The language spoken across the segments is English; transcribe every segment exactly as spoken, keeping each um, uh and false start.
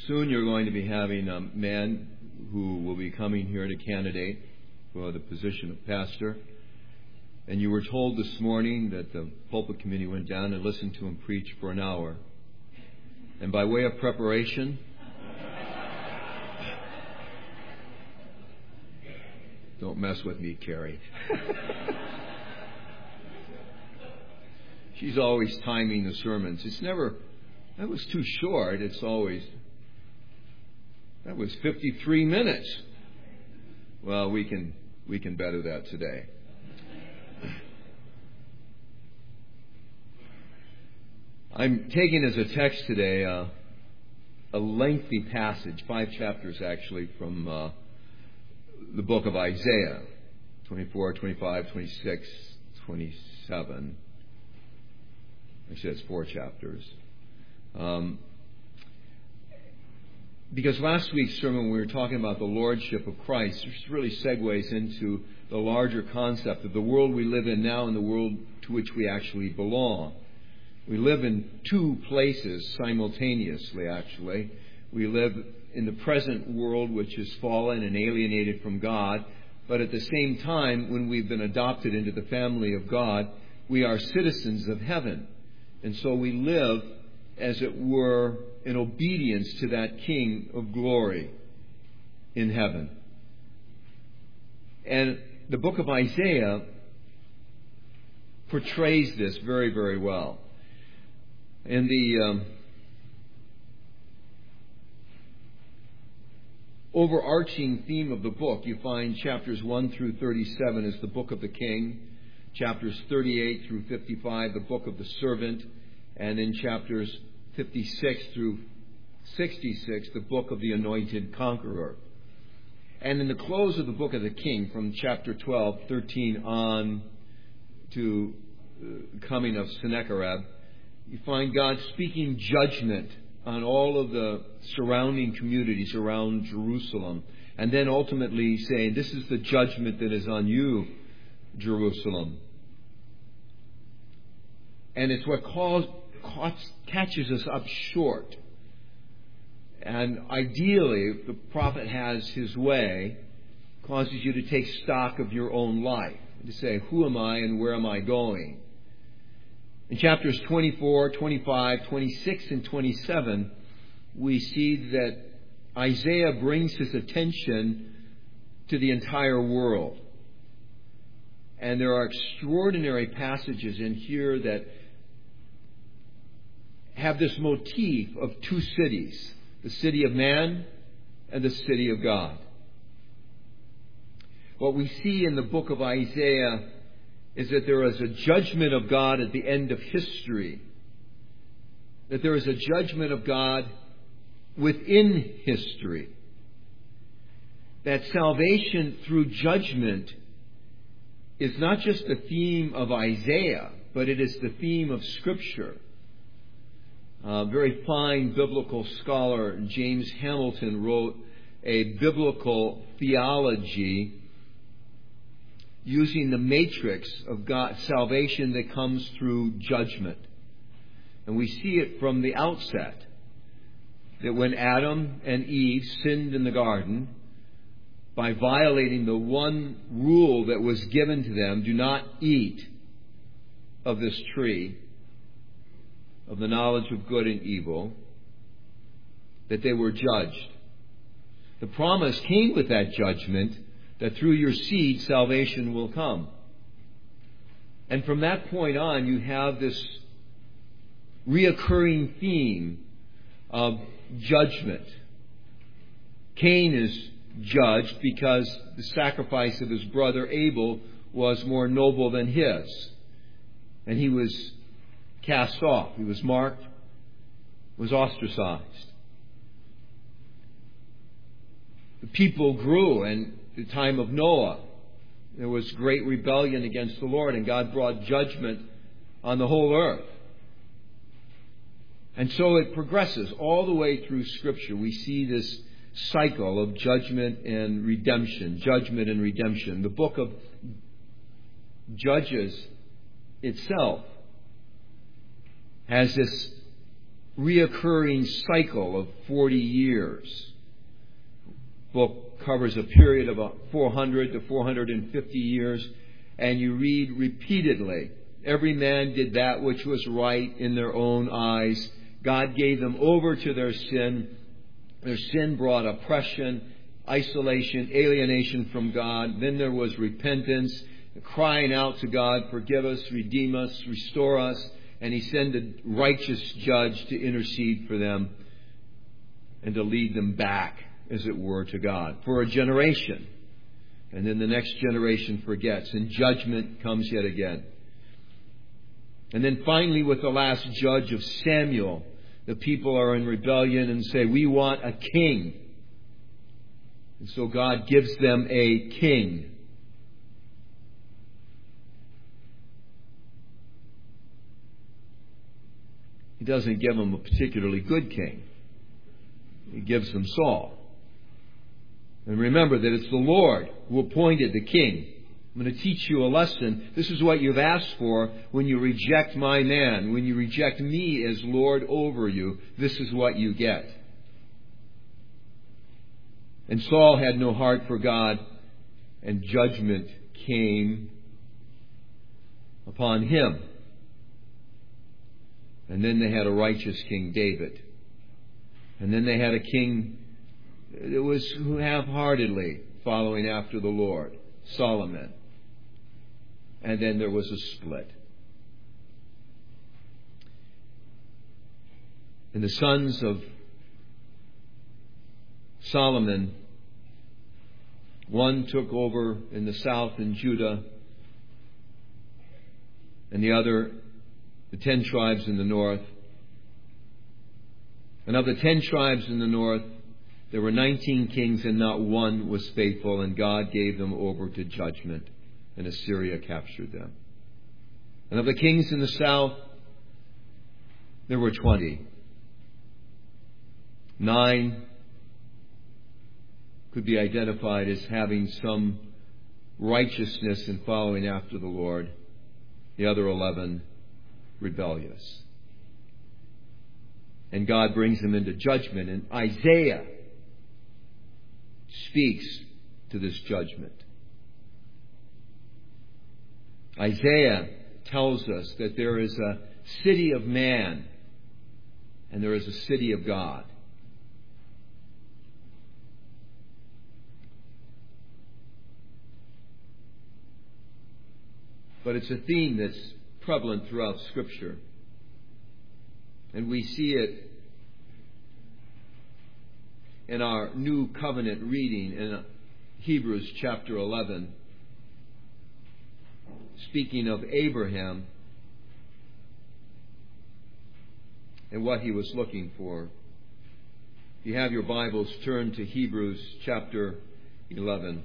soon you're going to be having a man who will be coming here to candidate for the position of pastor. And you were told this morning that the pulpit committee went down and listened to him preach for an hour. And by way of preparation, don't mess with me, Carrie. She's always timing the sermons. It's never, that was too short. It's always, that was fifty-three minutes. Well, we can, we can better that today. I'm taking as a text today uh, a lengthy passage, five chapters actually, from uh, the book of Isaiah, twenty-four, twenty-five, twenty-six, twenty-seven. Actually, that's four chapters. Um, because last week's sermon, we were talking about the lordship of Christ, which really segues into the larger concept of the world we live in now and the world to which we actually belong. We live in two places simultaneously, actually. We live in the present world, which is fallen and alienated from God. But at the same time, when we've been adopted into the family of God, we are citizens of heaven. And so we live, as it were, in obedience to that King of glory in heaven. And the book of Isaiah portrays this very, very well. And the um, overarching theme of the book, you find chapters one through thirty-seven is the book of the king, chapters thirty-eight through fifty-five, the book of the servant, and in chapters fifty-six through sixty-six, the book of the anointed conqueror. And in the close of the book of the king, from chapter twelve, thirteen on to the coming of Sennacherib, you find God speaking judgment on all of the surrounding communities around Jerusalem. And then ultimately saying, this is the judgment that is on you, Jerusalem. And it's what calls, catches us up short. And ideally, if the prophet has his way, causes you to take stock of your own life. To say, who am I and where am I going? In chapters twenty-four, twenty-five, twenty-six, and twenty-seven, we see that Isaiah brings his attention to the entire world. And there are extraordinary passages in here that have this motif of two cities, the city of man and the city of God. What we see in the book of Isaiah is that there is a judgment of God at the end of history. That there is a judgment of God within history. That salvation through judgment is not just the theme of Isaiah, but it is the theme of Scripture. A very fine biblical scholar, James Hamilton, wrote a biblical theology using the matrix of God's salvation that comes through judgment. And we see it from the outset, that when Adam and Eve sinned in the garden, by violating the one rule that was given to them, do not eat of this tree, of the knowledge of good and evil, that they were judged. The promise came with that judgment, that through your seed salvation will come. And from that point on, you have this reoccurring theme of judgment. Cain is judged because the sacrifice of his brother Abel was more noble than his. And he was cast off. He was marked, was ostracized. The people grew, and the time of Noah, there was great rebellion against the Lord, and God brought judgment on the whole earth. And so it progresses all the way through Scripture. We see this cycle of judgment and redemption, judgment and redemption. The book of Judges itself has this reoccurring cycle of forty years. The book covers a period of four hundred to four hundred fifty years, and you read repeatedly, every man did that which was right in their own eyes. God gave them over to their sin. Their sin brought oppression, isolation, alienation from God. Then there was repentance, crying out to God, forgive us, redeem us, restore us. And He sent a righteous judge to intercede for them and to lead them back, as it were, to God for a generation. And then the next generation forgets, and judgment comes yet again. And then finally, with the last judge of Samuel, the people are in rebellion and say, we want a king. And so God gives them a king. He doesn't give them a particularly good king. He gives them Saul. And remember that it's the Lord who appointed the king. I'm going to teach you a lesson. This is what you've asked for when you reject my man. When you reject me as Lord over you, this is what you get. And Saul had no heart for God, and judgment came upon him. And then they had a righteous King David. And then they had a king that was half-heartedly following after the Lord, Solomon. And then there was a split. And the sons of Solomon, one took over in the south in Judah, and the other, the ten tribes in the north. And of the ten tribes in the north, there were nineteen kings, and not one was faithful, and God gave them over to judgment, and Assyria captured them. And of the kings in the south, there were twenty. Nine could be identified as having some righteousness in following after the Lord. The other eleven, rebellious. And God brings them into judgment. And Isaiah speaks to this judgment. Isaiah tells us that there is a city of man and there is a city of God. But it's a theme that's prevalent throughout Scripture. And we see it in our New Covenant reading in Hebrews chapter eleven. Speaking of Abraham and what he was looking for. If you have your Bibles, turn to Hebrews chapter eleven.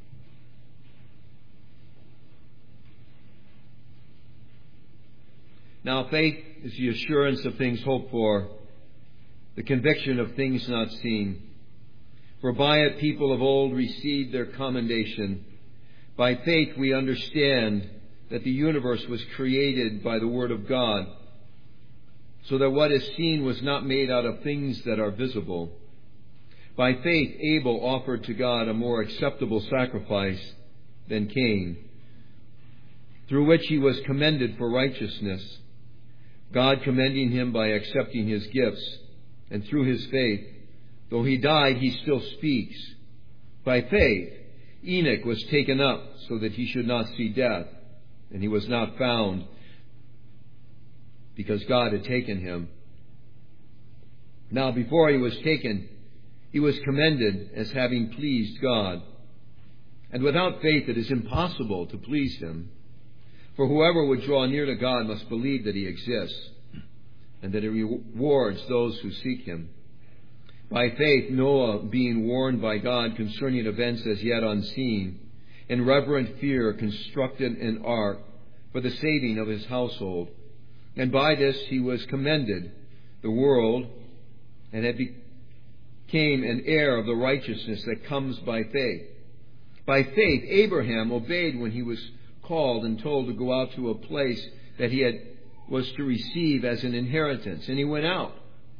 Now faith is the assurance of things hoped for, the conviction of things not seen. For by it people of old received their commendation. By faith we understand that the universe was created by the Word of God, so that what is seen was not made out of things that are visible. By faith Abel offered to God a more acceptable sacrifice than Cain, through which he was commended for righteousness, God commending him by accepting his gifts. And through his faith, though he died, he still speaks. By faith, Enoch was taken up so that he should not see death, and he was not found because God had taken him. Now, before he was taken, he was commended as having pleased God. And without faith, it is impossible to please him. For whoever would draw near to God must believe that he exists, and that he rewards those who seek him. By faith, Noah, being warned by God concerning events as yet unseen, in reverent fear constructed an ark for the saving of his household. And by this he was commended the world, and had became an heir of the righteousness that comes by faith. By faith, Abraham obeyed when he was called and told to go out to a place that he had was to receive as an inheritance. And he went out,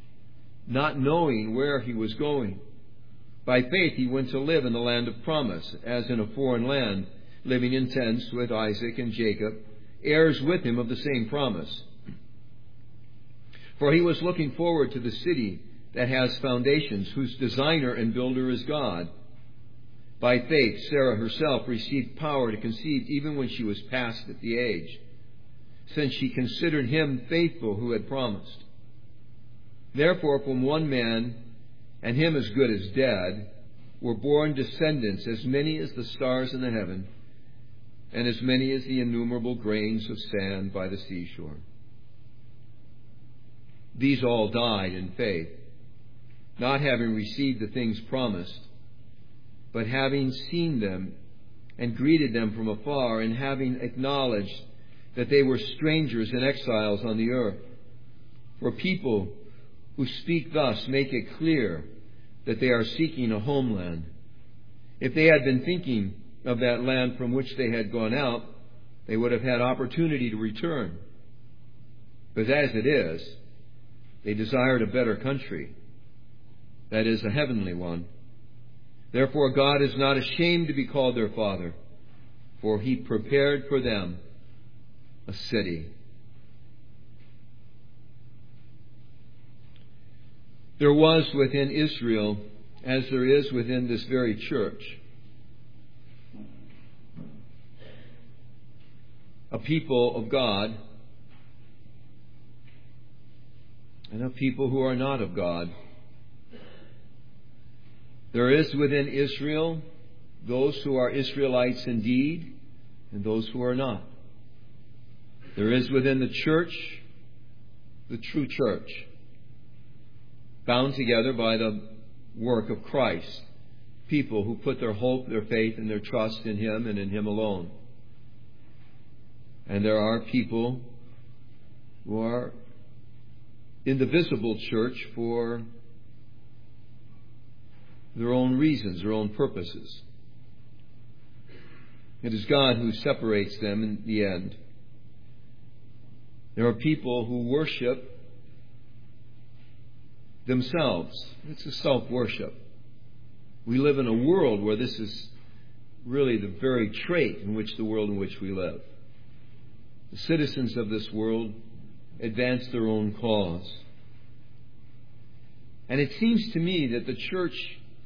not knowing where he was going. By faith he went to live in the land of promise, as in a foreign land, living in tents with Isaac and Jacob, heirs with him of the same promise. For he was looking forward to the city that has foundations, whose designer and builder is God. By faith Sarah herself received power to conceive even when she was past at the age, since she considered him faithful who had promised. Therefore from one man, and him as good as dead, were born descendants as many as the stars in the heaven, and as many as the innumerable grains of sand by the seashore. These all died in faith, not having received the things promised, but having seen them and greeted them from afar, and having acknowledged that they were strangers and exiles on the earth. For people who speak thus make it clear that they are seeking a homeland. If they had been thinking of that land from which they had gone out, they would have had opportunity to return. But as it is, they desired a better country, that is, a heavenly one. Therefore God is not ashamed to be called their Father, for he prepared for them a city. There was within Israel, as there is within this very church, a people of God and a people who are not of God. There is within Israel those who are Israelites indeed, and those who are not. There is within the church the true church, bound together by the work of Christ, people who put their hope, their faith, and their trust in him and in him alone. And there are people who are in the visible church for their own reasons, their own purposes. It is God who separates them in the end. There are people who worship themselves. It's a self-worship. We live in a world where this is really the very trait in which the world in which we live. The citizens of this world advance their own cause. And it seems to me that the church,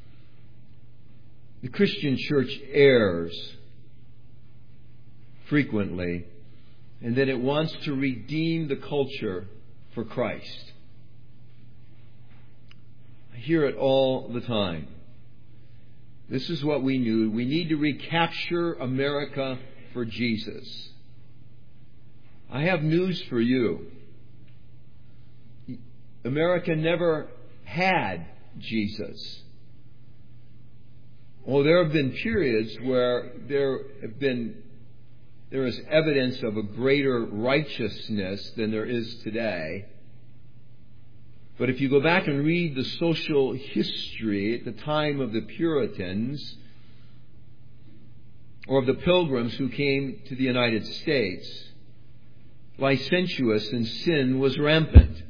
the Christian church, errs frequently, and that it wants to redeem the culture for Christ. I hear it all the time. This is what we knew. We need to recapture America for Jesus. I have news for you. America never had Jesus. Well, there have been periods where there have been there is evidence of a greater righteousness than there is today. But if you go back and read the social history at the time of the Puritans or of the Pilgrims who came to the United States, licentiousness and sin was rampant.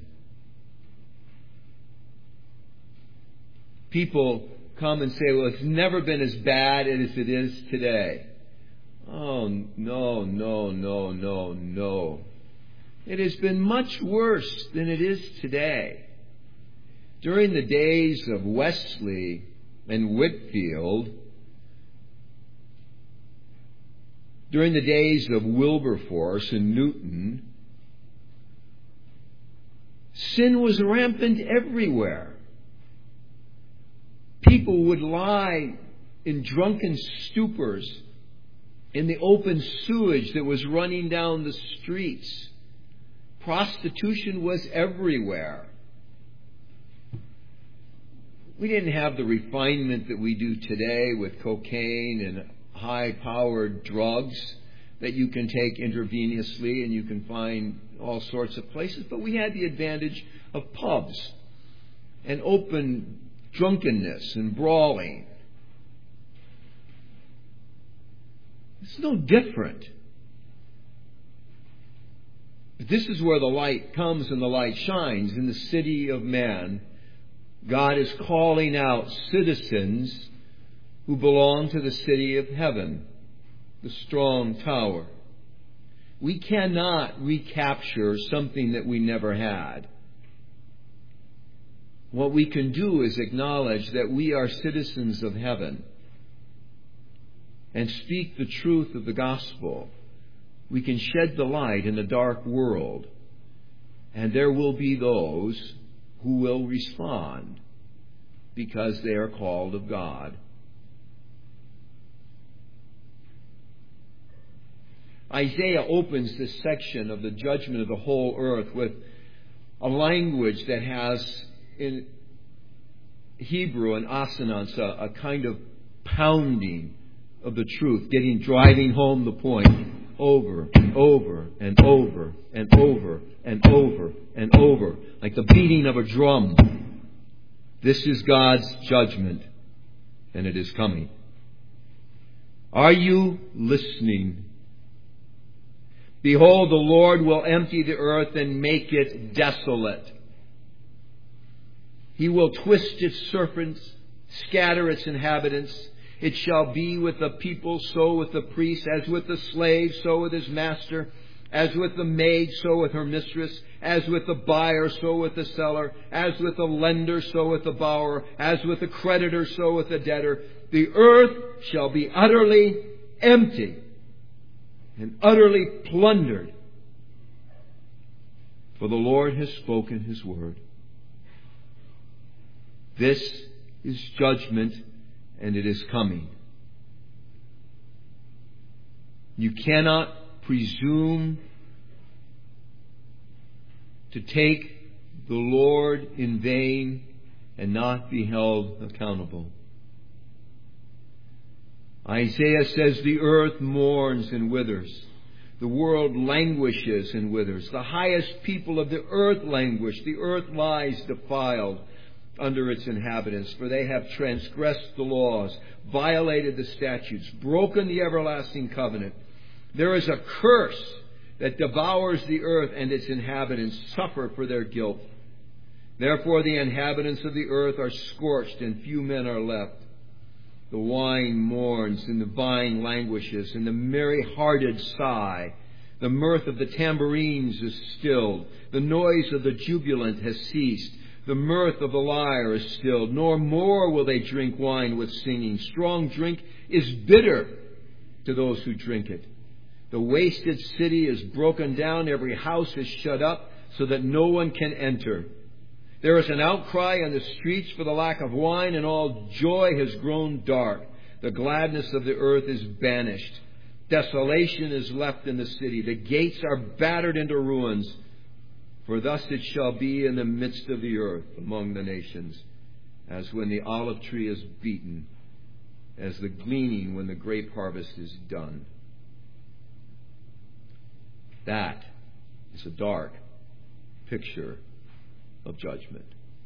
People come and say, well, it's never been as bad as it is today. Oh, no, no, no, no, no. It has been much worse than it is today. During the days of Wesley and Whitefield, during the days of Wilberforce and Newton, sin was rampant everywhere. People would lie in drunken stupors in the open sewage that was running down the streets. Prostitution was everywhere. We didn't have the refinement that we do today with cocaine and high-powered drugs that you can take intravenously and you can find all sorts of places. But we had the advantage of pubs and open drunkenness and brawling. It's no different. But this is where the light comes and the light shines in the city of man, God is calling out citizens who belong to the city of heaven, the strong tower. We cannot recapture something that we never had. What we can do is acknowledge that we are citizens of heaven and speak the truth of the gospel. We can shed the light in a dark world, and there will be those who will respond because they are called of God. Isaiah opens this section of the judgment of the whole earth with a language that has in Hebrew and assonance a, a kind of pounding of the truth, getting driving home the point over and over and over and over and over and over, like the beating of a drum. This is God's judgment, and it is coming. Are you listening? Behold, the Lord will empty the earth and make it desolate. He will twist its serpents, scatter its inhabitants. It shall be with the people, so with the priest, as with the slave, so with his master, as with the maid, so with her mistress, as with the buyer, so with the seller, as with the lender, so with the borrower, as with the creditor, so with the debtor. The earth shall be utterly empty and utterly plundered. For the Lord has spoken His word. This is judgment, and it is coming. You cannot presume to take the Lord in vain and not be held accountable. Isaiah says the earth mourns and withers. The world languishes and withers. The highest people of the earth languish. The earth lies defiled under its inhabitants, for they have transgressed the laws, violated the statutes, broken the everlasting covenant. There is a curse that devours the earth, and its inhabitants suffer for their guilt. Therefore the inhabitants of the earth are scorched, and few men are left. The wine mourns, and the vine languishes, and the merry-hearted sigh. The mirth of the tambourines is stilled. The noise of the jubilant has ceased. The mirth of the lyre is stilled. Nor more will they drink wine with singing. Strong drink is bitter to those who drink it. The wasted city is broken down. Every house is shut up so that no one can enter. There is an outcry on the streets for the lack of wine, and all joy has grown dark. The gladness of the earth is banished. Desolation is left in the city. The gates are battered into ruins. For thus it shall be in the midst of the earth among the nations, as when the olive tree is beaten, as the gleaning when the grape harvest is done. That is a dark picture of judgment.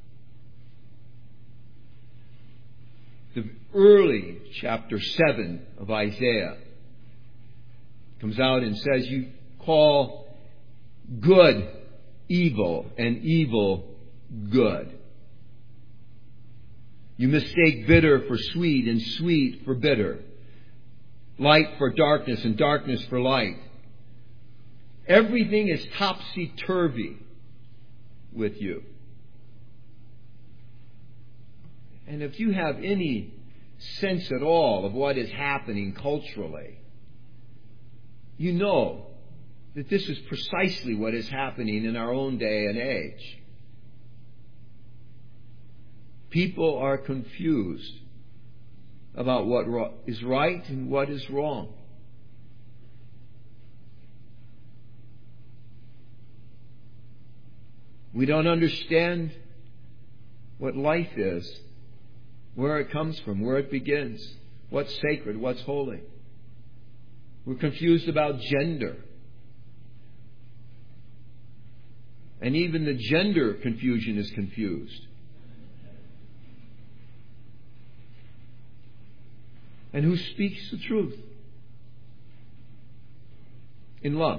The early chapter seven of Isaiah comes out and says, you call good evil and evil good. You mistake bitter for sweet and sweet for bitter, light for darkness and darkness for light. Everything is topsy-turvy with you. And if you have any sense at all of what is happening culturally, you know that this is precisely what is happening in our own day and age. People are confused about what is right and what is wrong. We don't understand what life is, where it comes from, where it begins, what's sacred, what's holy. We're confused about gender. And even the gender confusion is confused. And who speaks the truth? In love.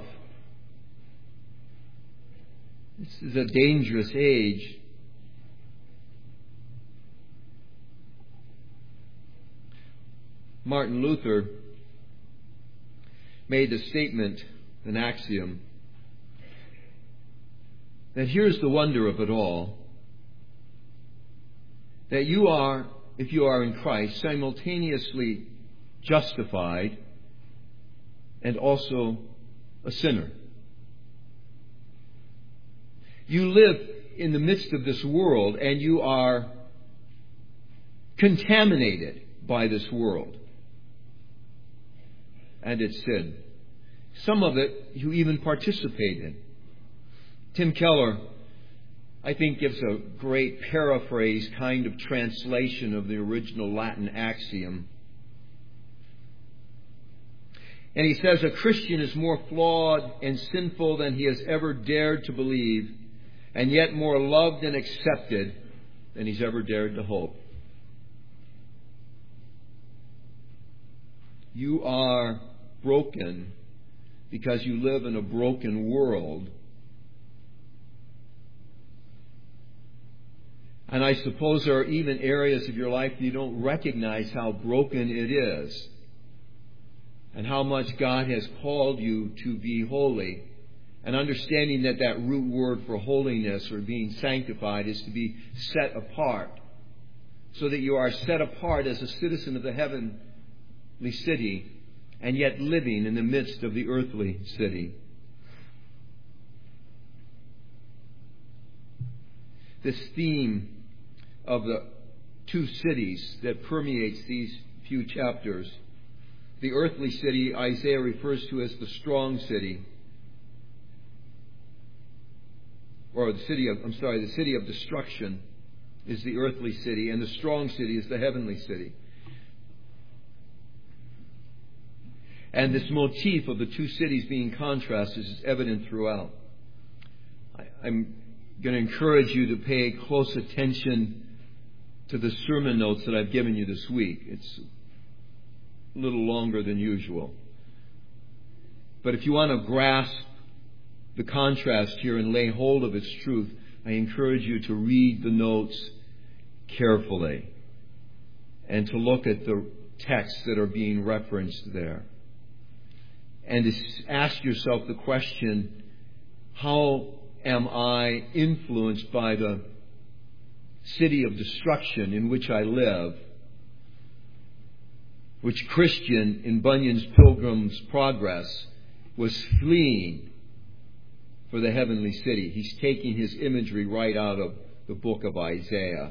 This is a dangerous age. Martin Luther made a statement, an axiom, that here's the wonder of it all, that you are, if you are in Christ, simultaneously justified and also a sinner. You live in the midst of this world and you are contaminated by this world and its sin. Some of it you even participate in. Tim Keller, I think, gives a great paraphrase kind of translation of the original Latin axiom. And he says, a Christian is more flawed and sinful than he has ever dared to believe, and yet more loved and accepted than he's ever dared to hope. You are broken because you live in a broken world. And I suppose there are even areas of your life you don't recognize how broken it is and how much God has called you to be holy. And understanding that that root word for holiness or being sanctified is to be set apart. So that you are set apart as a citizen of the heavenly city and yet living in the midst of the earthly city. This theme of the two cities that permeates these few chapters, the earthly city Isaiah refers to as the strong city. Or the city of, I'm sorry, the city of destruction is the earthly city, and the strong city is the heavenly city. And this motif of the two cities being contrasted is evident throughout. I, I'm going to encourage you to pay close attention to the sermon notes that I've given you this week. It's a little longer than usual. But if you want to grasp the contrast here and lay hold of its truth, I encourage you to read the notes carefully and to look at the texts that are being referenced there. And to ask yourself the question, how am I influenced by the city of destruction in which I live, which Christian in Bunyan's Pilgrim's Progress was fleeing for the heavenly city? He's taking his imagery right out of the book of Isaiah.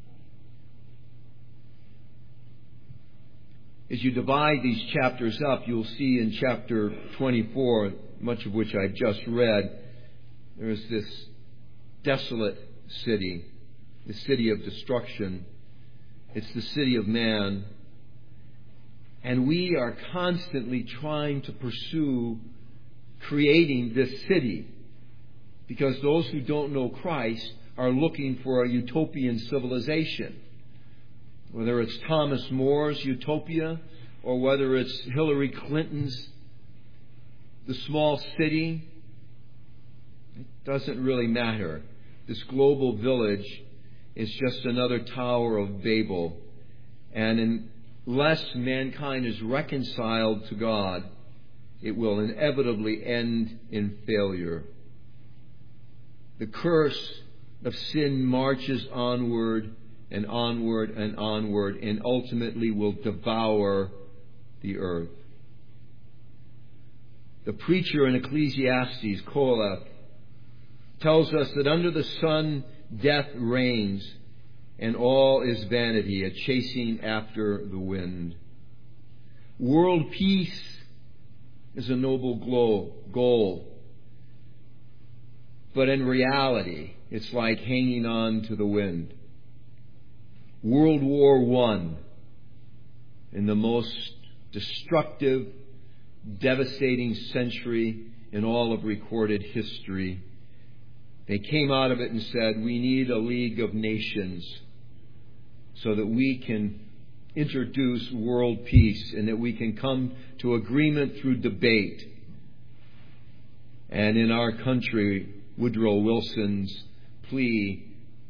As you divide these chapters up, you'll see in chapter twenty-four, much of which I've just read, there's this desolate city, the city of destruction. It's the city of man. And we are constantly trying to pursue creating this city, because those who don't know Christ are looking for a utopian civilization. Whether it's Thomas More's utopia or whether it's Hillary Clinton's The Small City, it doesn't really matter. This global village is just another Tower of Babel. And unless mankind is reconciled to God, it will inevitably end in failure. The curse of sin marches onward and onward and onward and ultimately will devour the earth. The preacher in Ecclesiastes, Koheleth, tells us that under the sun death reigns and all is vanity, a chasing after the wind. World peace is a noble goal, but in reality, it's like hanging on to the wind. World War One, in the most destructive, devastating century in all of recorded history, they came out of it and said, we need a League of Nations so that we can introduce world peace and that we can come to agreement through debate. And in our country, Woodrow Wilson's plea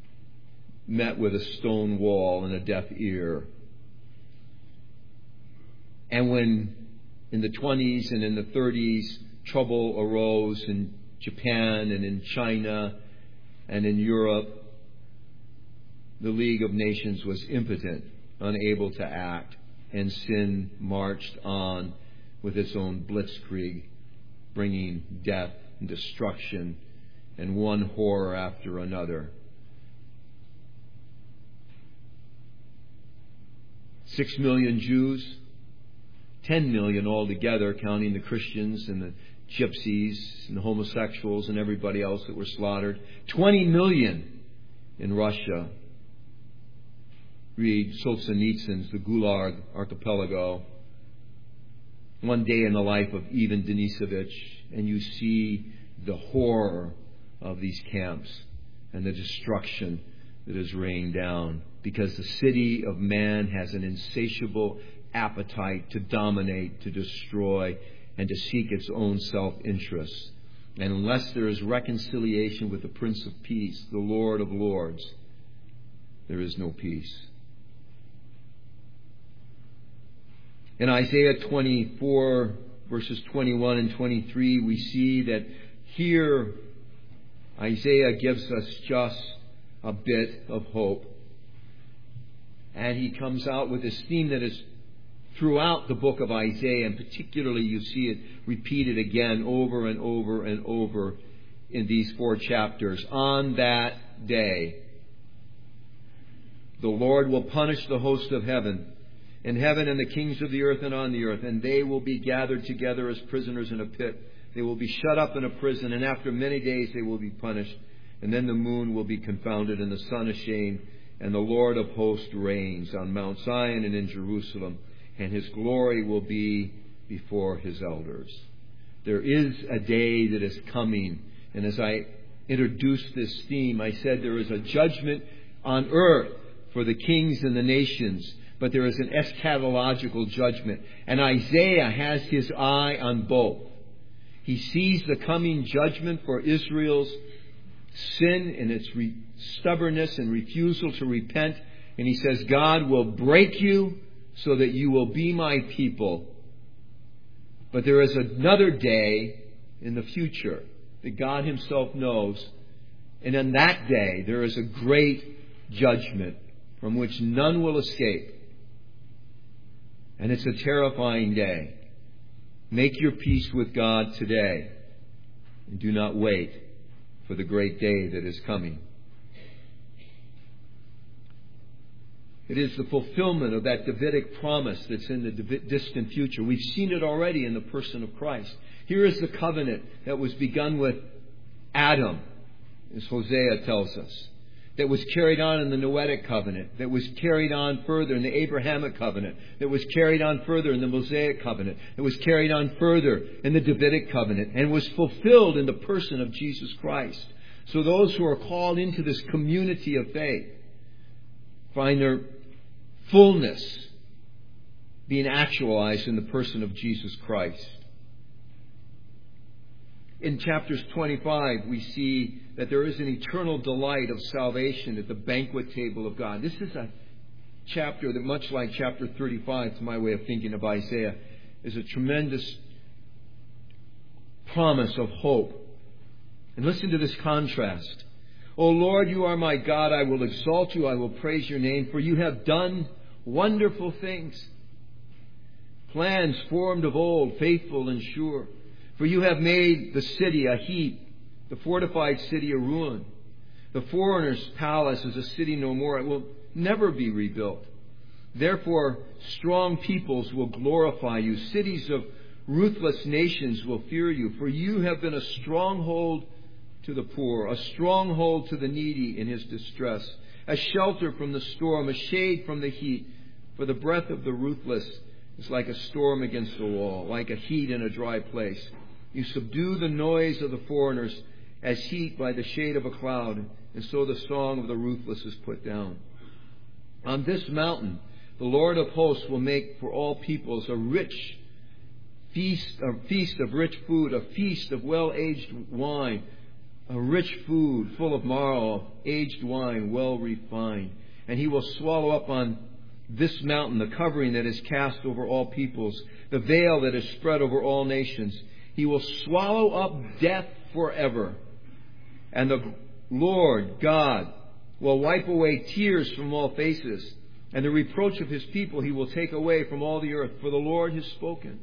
met with a stone wall and a deaf ear. And when in the twenties and in the thirties trouble arose in Japan and in China and in Europe, the League of Nations was impotent, unable to act, and sin marched on with its own blitzkrieg, bringing death and destruction and one horror after another. Six million Jews, ten million altogether, counting the Christians and the gypsies and the homosexuals and everybody else that were slaughtered. Twenty million in Russia. Read Solzhenitsyn's The Gulag Archipelago. One day in the life of Ivan Denisovich, and you see the horror of these camps and the destruction that is rained down, because the city of man has an insatiable appetite to dominate, to destroy, and to seek its own self-interest. And unless there is reconciliation with the Prince of Peace, the Lord of Lords, there is no peace. In Isaiah twenty-four, verses twenty-one and twenty-three, we see that here Isaiah gives us just a bit of hope. And he comes out with this theme that is throughout the book of Isaiah, and particularly you see it repeated again over and over and over in these four chapters. On that day, the Lord will punish the host of heaven, in heaven and the kings of the earth and on the earth, and they will be gathered together as prisoners in a pit. They will be shut up in a prison, and after many days they will be punished. And then the moon will be confounded, and the sun ashamed, and the Lord of hosts reigns on Mount Zion and in Jerusalem, and his glory will be before his elders. There is a day that is coming, and as I introduced this theme, I said there is a judgment on earth for the kings and the nations, but there is an eschatological judgment. And Isaiah has his eye on both. He sees the coming judgment for Israel's sin and its re- stubbornness and refusal to repent. And he says, God will break you so that you will be my people. But there is another day in the future that God himself knows. And on that day, there is a great judgment from which none will escape. And it's a terrifying day. Make your peace with God today, and do not wait for the great day that is coming. It is the fulfillment of that Davidic promise that's in the distant future. We've seen it already in the person of Christ. Here is the covenant that was begun with Adam, as Hosea tells us, that was carried on in the Noahic covenant, that was carried on further in the Abrahamic covenant, that was carried on further in the Mosaic covenant, that was carried on further in the Davidic covenant, and was fulfilled in the person of Jesus Christ. So those who are called into this community of faith find their fullness being actualized in the person of Jesus Christ. In chapters twenty-five, we see that there is an eternal delight of salvation at the banquet table of God. This is a chapter that, much like chapter thirty-five, to my way of thinking of Isaiah, is a tremendous promise of hope. And listen to this contrast. O Lord, you are my God. I will exalt you. I will praise your name, for you have done wonderful things. Plans formed of old, faithful and sure. For you have made the city a heap, the fortified city a ruin. The foreigner's palace is a city no more. It will never be rebuilt. Therefore, strong peoples will glorify you. Cities of ruthless nations will fear you. For you have been a stronghold to the poor, a stronghold to the needy in his distress, a shelter from the storm, a shade from the heat. For the breath of the ruthless is like a storm against a wall, like a heat in a dry place. You subdue the noise of the foreigners as heat by the shade of a cloud, and so the song of the ruthless is put down. On this mountain, the Lord of hosts will make for all peoples a rich feast, a feast of rich food, a feast of well-aged wine, a rich food full of marrow, aged wine well refined. And he will swallow up on this mountain, the covering that is cast over all peoples, the veil that is spread over all nations. He will swallow up death forever. And the Lord God will wipe away tears from all faces, and the reproach of His people He will take away from all the earth, for the Lord has spoken.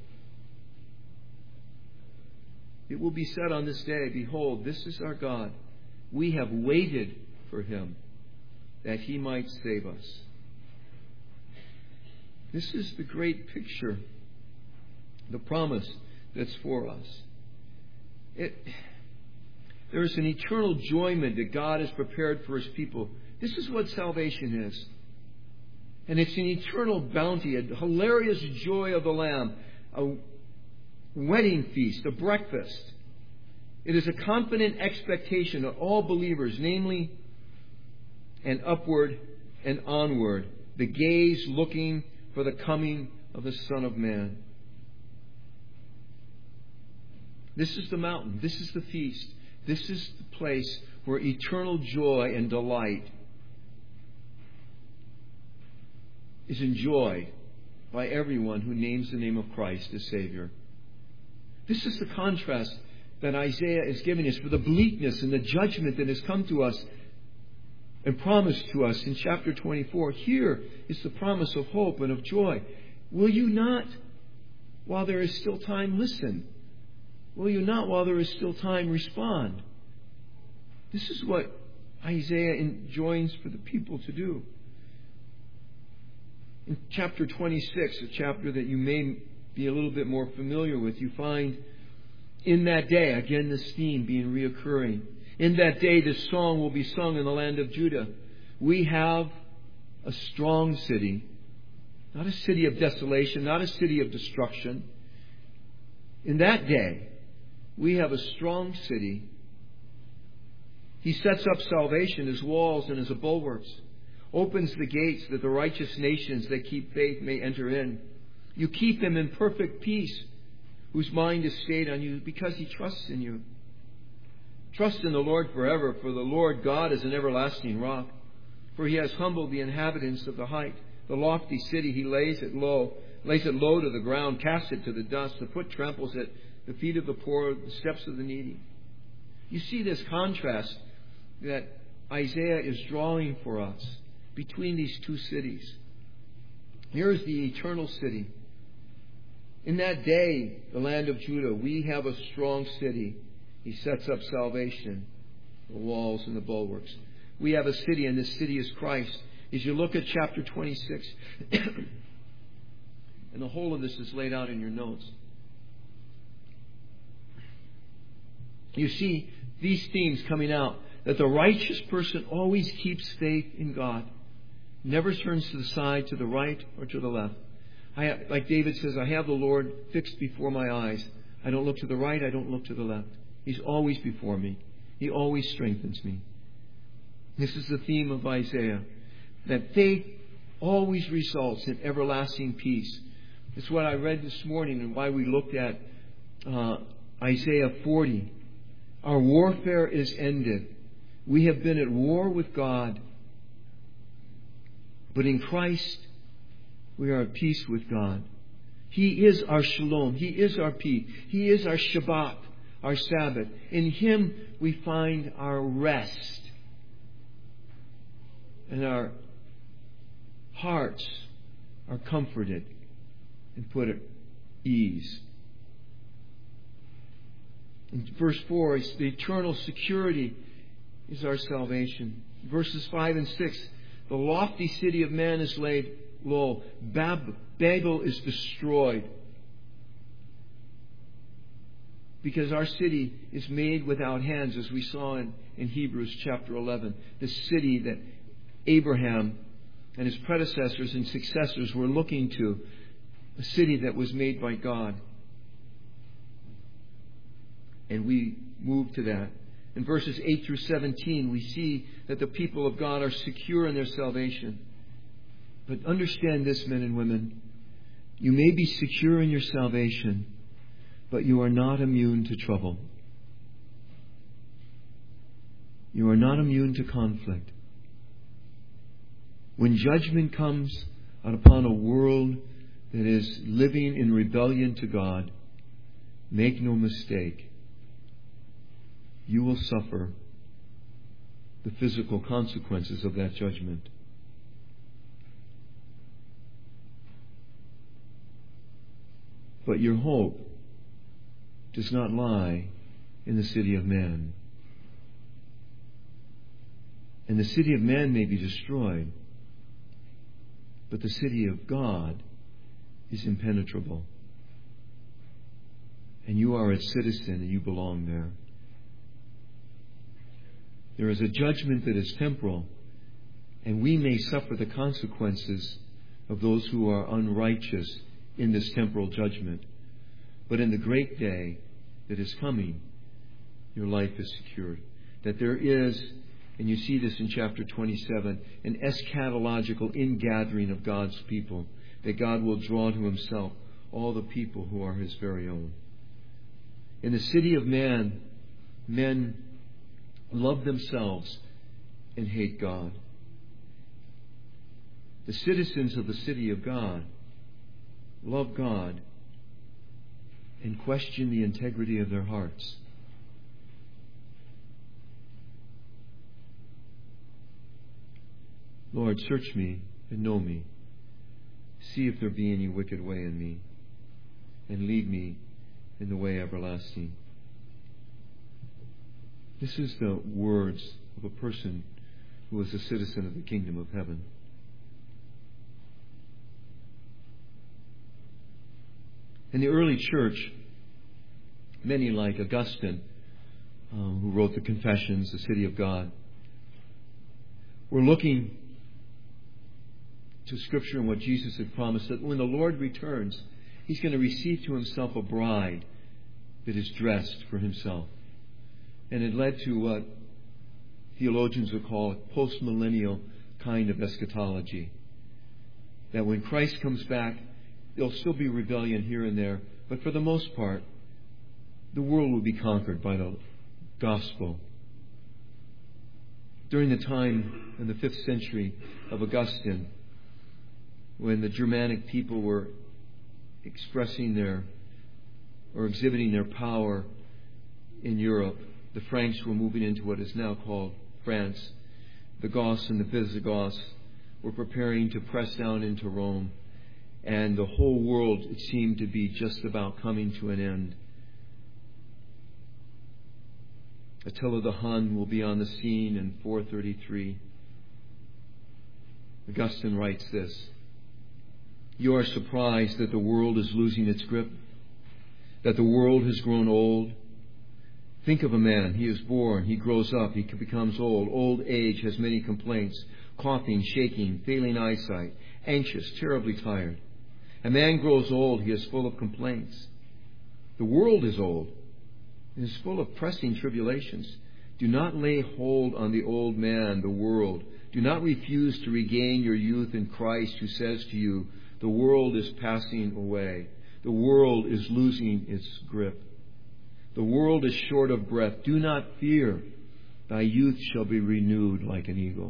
It will be said on this day, behold, this is our God. We have waited for Him, that He might save us. This is the great picture, the promise that's for us. It, there is an eternal enjoyment that God has prepared for His people. This is what salvation is. And it's an eternal bounty, a hilarious joy of the Lamb, a wedding feast, a breakfast. It is a confident expectation of all believers, namely, and upward and onward, the gaze looking for the coming of the Son of Man. This is the mountain. This is the feast. This is the place where eternal joy and delight is enjoyed by everyone who names the name of Christ as Savior. This is the contrast that Isaiah is giving us for the bleakness and the judgment that has come to us and promised to us in chapter twenty-four. Here is the promise of hope and of joy. Will you not, while there is still time, listen? Will you not, while there is still time, respond? This is what Isaiah enjoins for the people to do. In chapter twenty-six, a chapter that you may be a little bit more familiar with, you find in that day, again this theme being reoccurring. In that day, this song will be sung in the land of Judah. We have a strong city, not a city of desolation, not a city of destruction. In that day, we have a strong city. He sets up salvation as walls and as a bulwarks, opens the gates that the righteous nations that keep faith may enter in. You keep him in perfect peace, whose mind is stayed on you because he trusts in you. Trust in the Lord forever, for the Lord God is an everlasting rock. For He has humbled the inhabitants of the height. The lofty city He lays it low, lays it low to the ground, casts it to the dust. The foot tramples it, the feet of the poor, the steps of the needy. You see this contrast that Isaiah is drawing for us between these two cities. Here is the eternal city. In that day, the land of Judah, we have a strong city. He sets up salvation, the walls and the bulwarks. We have a city, and this city is Christ. As you look at chapter twenty-six, and the whole of this is laid out in your notes, you see these themes coming out, that the righteous person always keeps faith in God, never turns to the side, to the right, or to the left. I have, like David says, I have the Lord fixed before my eyes. I don't look to the right, I don't look to the left. He's always before me. He always strengthens me. This is the theme of Isaiah, that faith always results in everlasting peace. It's what I read this morning and why we looked at uh, Isaiah forty. Our warfare is ended. We have been at war with God. But in Christ, we are at peace with God. He is our shalom. He is our peace. He is our Shabbat, our Sabbath. In Him we find our rest. And our hearts are comforted and put at ease. In verse four, it's the eternal security is our salvation. Verses five and six, the lofty city of man is laid low. Bab- Babel is destroyed. Because our city is made without hands, as we saw in, in Hebrews chapter eleven. The city that Abraham and his predecessors and successors were looking to. A city that was made by God. And we move to that. In verses eight through seventeen, we see that the people of God are secure in their salvation. But understand this, men and women. You may be secure in your salvation, but you are not immune to trouble. You are not immune to conflict. When judgment comes upon a world that is living in rebellion to God, make no mistake, you will suffer the physical consequences of that judgment. But your hope does not lie in the city of man. And the city of man may be destroyed, but the city of God is impenetrable. And you are its citizen and you belong there. There is a judgment that is temporal, and we may suffer the consequences of those who are unrighteous in this temporal judgment. But in the great day that is coming, your life is secured. That there is, and you see this in chapter twenty-seven, an eschatological ingathering of God's people, that God will draw to Himself all the people who are His very own. In the city of man, men love themselves and hate God. The citizens of the city of God love God and question the integrity of their hearts. Lord, search me and know me. See if there be any wicked way in me, and lead me in the way everlasting. This is the words of a person who is a citizen of the kingdom of heaven. In the early church, many like Augustine, uh, who wrote the Confessions, the City of God, were looking to Scripture and what Jesus had promised, that when the Lord returns, He's going to receive to Himself a bride that is dressed for Himself. And it led to what theologians would call a post-millennial kind of eschatology. That when Christ comes back, there'll still be rebellion here and there, but for the most part, the world will be conquered by the gospel. During the time in the fifth century of Augustine, when the Germanic people were expressing their or exhibiting their power in Europe, the Franks were moving into what is now called France. The Goths and the Visigoths were preparing to press down into Rome, and the whole world, it seemed to be just about coming to an end. Attila the Hun will be on the scene in four thirty-three. Augustine writes this: "You are surprised that the world is losing its grip, that the world has grown old. Think of a man. He is born, he grows up, he becomes old. Old age has many complaints: coughing, shaking, failing eyesight, anxious, terribly tired. A man grows old, he is full of complaints. The world is old, it is full of pressing tribulations. Do not lay hold on the old man, the world. Do not refuse to regain your youth in Christ, who says to you, the world is passing away. The world is losing its grip. The world is short of breath. Do not fear. Thy youth shall be renewed like an eagle."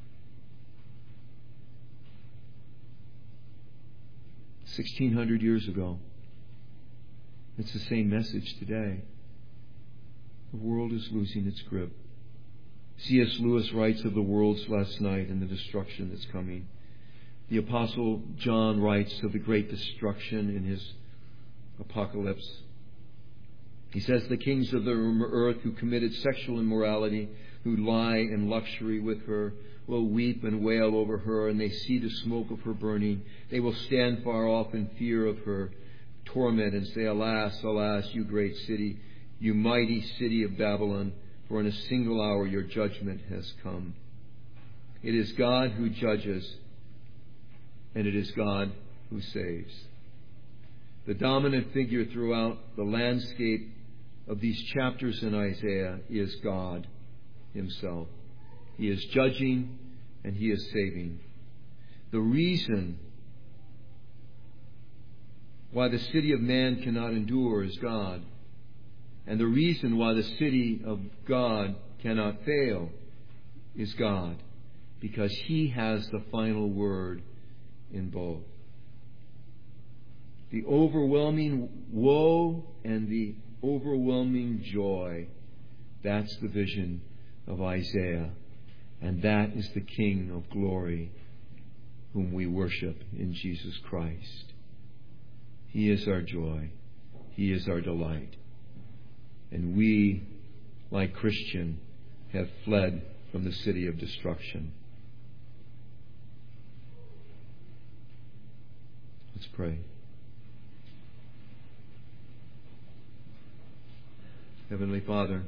Sixteen hundred years ago. It's the same message today. The world is losing its grip. C S Lewis writes of the world's last night and the destruction that's coming. The Apostle John writes of the great destruction in his Apocalypse. He says, "The kings of the earth who committed sexual immorality, who lie in luxury with her, will weep and wail over her, and they see the smoke of her burning. They will stand far off in fear of her torment and say, Alas, alas, you great city, you mighty city of Babylon, for in a single hour your judgment has come." It is God who judges, and it is God who saves. The dominant figure throughout the landscape of these chapters in Isaiah is God Himself. He is judging and He is saving. The reason why the city of man cannot endure is God. And the reason why the city of God cannot fail is God. Because He has the final word in both. The overwhelming woe and the overwhelming joy. That's the vision of Isaiah. And that is the King of glory whom we worship in Jesus Christ. He is our joy. He is our delight. And we, like Christian, have fled from the city of destruction. Let's pray. Heavenly Father,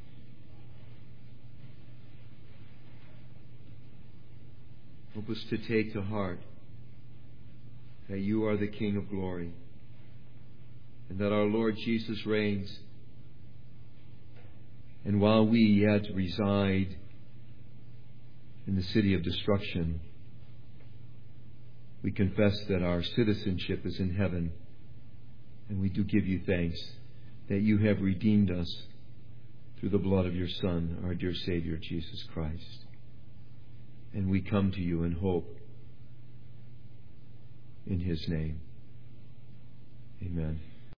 help us to take to heart that you are the King of glory and that our Lord Jesus reigns. And while we yet reside in the city of destruction, we confess that our citizenship is in heaven, and we do give you thanks that you have redeemed us through the blood of your Son, our dear Savior, Jesus Christ. And we come to you in hope in His name. Amen.